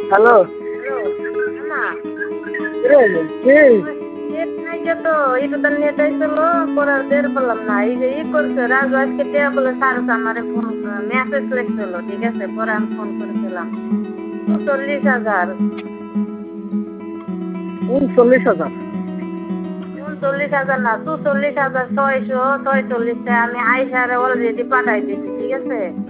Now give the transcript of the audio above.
hello না net নাই তো এটা তো নেট আইছিল পরে বের করলাম না এই যে করছে রাজু আজকে টেয়া বলে সারস আমারে ফোন মেসেজ লিখছিল ঠিক আছে পরে আমি ফোন করেছিলাম 40,000 39,000 39,000 না 42,646 আমি আইসারে অলরেডি পাঠাই দিছি ঠিক আছে